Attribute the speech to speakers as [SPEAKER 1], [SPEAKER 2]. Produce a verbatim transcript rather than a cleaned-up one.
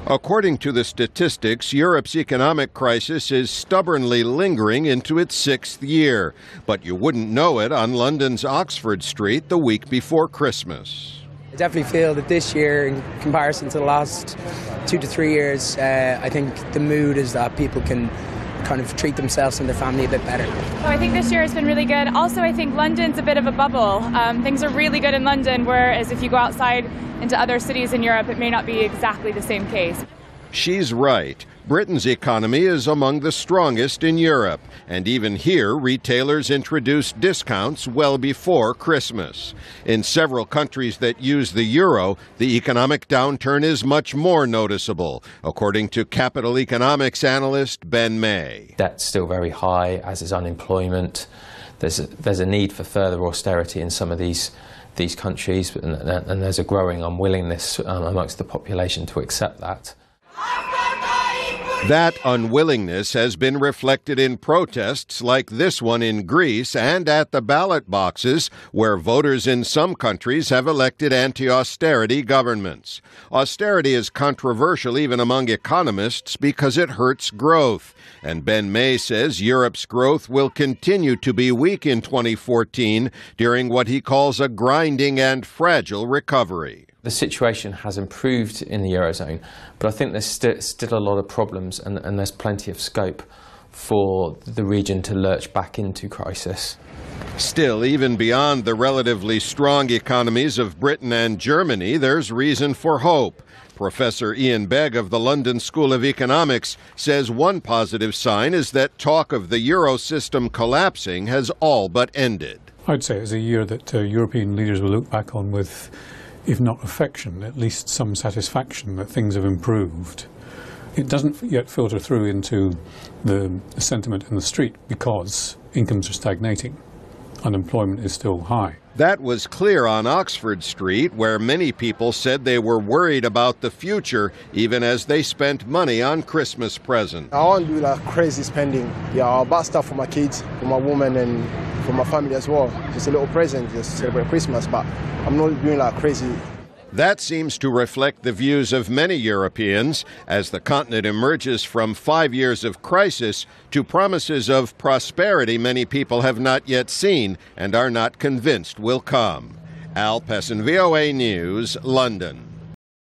[SPEAKER 1] According to the statistics, Europe's economic crisis is stubbornly lingering into its sixth year. But you wouldn't know it on London's Oxford Street the week before Christmas.
[SPEAKER 2] I definitely feel that this year, in comparison to the last two to three years, uh, I think the mood is that people can kind of treat themselves and their family a bit better.
[SPEAKER 3] So I think this year has been really good. Also, I think London's a bit of a bubble. Um, things are really good in London, whereas if you go outside into other cities in Europe, it may not be exactly the same case.
[SPEAKER 1] She's right. Britain's economy is among the strongest in Europe, and even here retailers introduced discounts well before Christmas. In several countries that use the euro, the economic downturn is much more noticeable, according to capital economics analyst Ben May.
[SPEAKER 4] Debt's still very high, as is unemployment. There's a, there's a need for further austerity in some of these these countries, and, and there's a growing unwillingness um, amongst the population to accept that.
[SPEAKER 1] That unwillingness has been reflected in protests like this one in Greece and at the ballot boxes, where voters in some countries have elected anti-austerity governments. Austerity is controversial even among economists because it hurts growth. And Ben May says Europe's growth will continue to be weak in twenty fourteen during what he calls a grinding and fragile recovery.
[SPEAKER 4] The situation has improved in the Eurozone, but I think there's st still a lot of problems, and, and there's plenty of scope for the region to lurch back into crisis.
[SPEAKER 1] Still, even beyond the relatively strong economies of Britain and Germany, there's reason for hope. Professor Ian Begg of the London School of Economics says one positive sign is that talk of the euro system collapsing has all but ended.
[SPEAKER 5] I'd say it's a year that uh, European leaders will look back on with, if not affection, at least some satisfaction that things have improved. It doesn't yet filter through into the sentiment in the street because incomes are stagnating. Unemployment is still high.
[SPEAKER 1] That was clear on Oxford Street, where many people said they were worried about the future, even as they spent money on Christmas presents.
[SPEAKER 6] I won't do like crazy spending. Yeah, I'll buy stuff for my kids, for my woman, and for my family as well. Just a little present, just to celebrate Christmas, but I'm not doing like crazy.
[SPEAKER 1] That seems to reflect the views of many Europeans as the continent emerges from five years of crisis to promises of prosperity many people have not yet seen and are not convinced will come. Al Pessin, V O A News, London.